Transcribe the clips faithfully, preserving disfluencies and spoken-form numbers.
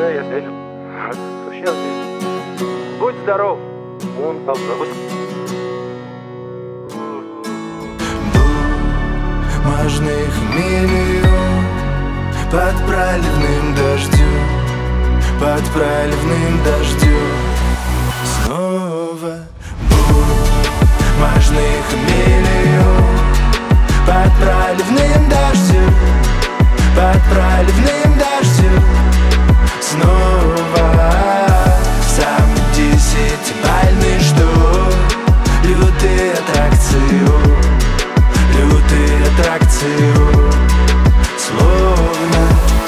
Да, я встретил. Сейчас здесь. Будь здоров. Он там Бумажных миллион под проливным дождем, под проливным дождем. Снова бумажных миллион под проливным дождем, под проливным дождем. Снова самый десятибальный штурм, лютый аттракцион, лютый аттракцион. Словно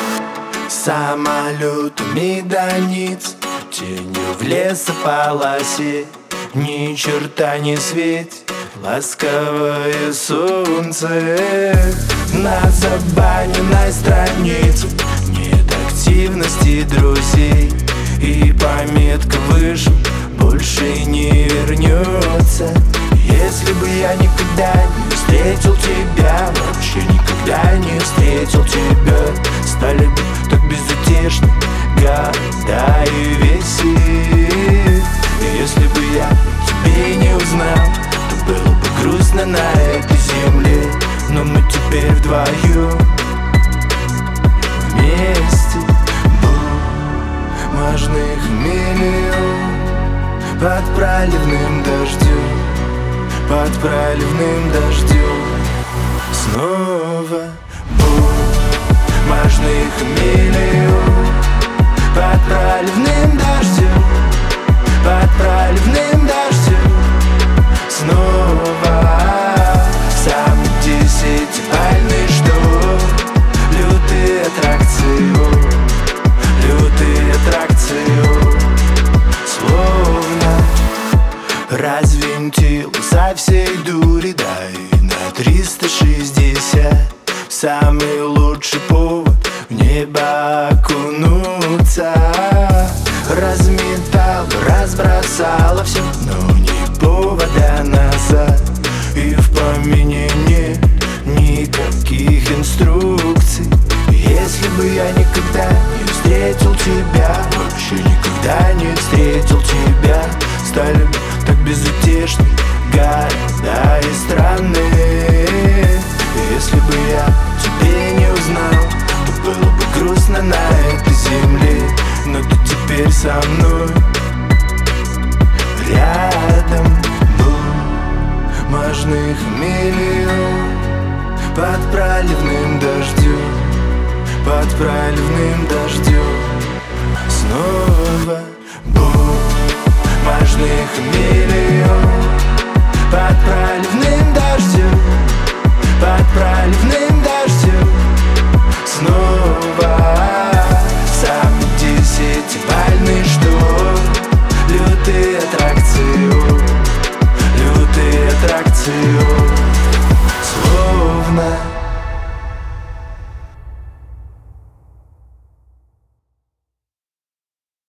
самолетами границ, тенью в лесополосе, ни черта не светит ласковое солнце. На забаненной странице нет активности друзей, и пометка выше больше не вернется. Если бы я никогда не встретил тебя, вообще никогда не встретил тебя, стали бы так безутешны года и веси. И если бы я тебя не узнал, то было бы грустно на этой земле. Но мы теперь вдвоем вместе. Бумажных миллион под проливным дождем, под проливным дождем. Снова бумажных миллион под проливным дождем, под проливным дождем. Снова самый десятибальный шторм, лютый аттракцион, лютый аттракцион. Словно развинтил со всей дури, да и на триста шестьдесят. Самый лучший повод в небо окунуться. Разметал, разбросала все, но не повода назад. И в помине нет никаких инструкций. Если бы я никогда не встретил тебя, вообще никогда не встретил тебя, стали бы так безутешны города и страны. И если бы я тебя не узнал, то было бы грустно на этой земле. Но ты теперь со мной рядом. Бумажных миллион под проливным дождем, под проливным